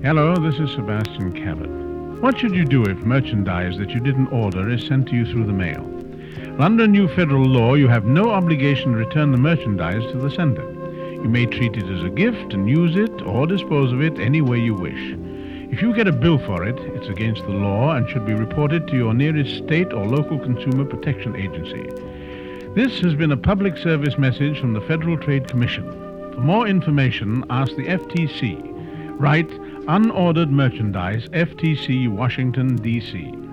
Hello, this is Sebastian Cabot. What should you do if merchandise that you didn't order is sent to you through the mail? Well, under new federal law, you have no obligation to return the merchandise to the sender. You may treat it as a gift and use it or dispose of it any way you wish. If you get a bill for it, it's against the law and should be reported to your nearest state or local consumer protection agency. This has been a public service message from the Federal Trade Commission. For more information, ask the FTC. Write Unordered Merchandise, FTC, Washington, D.C.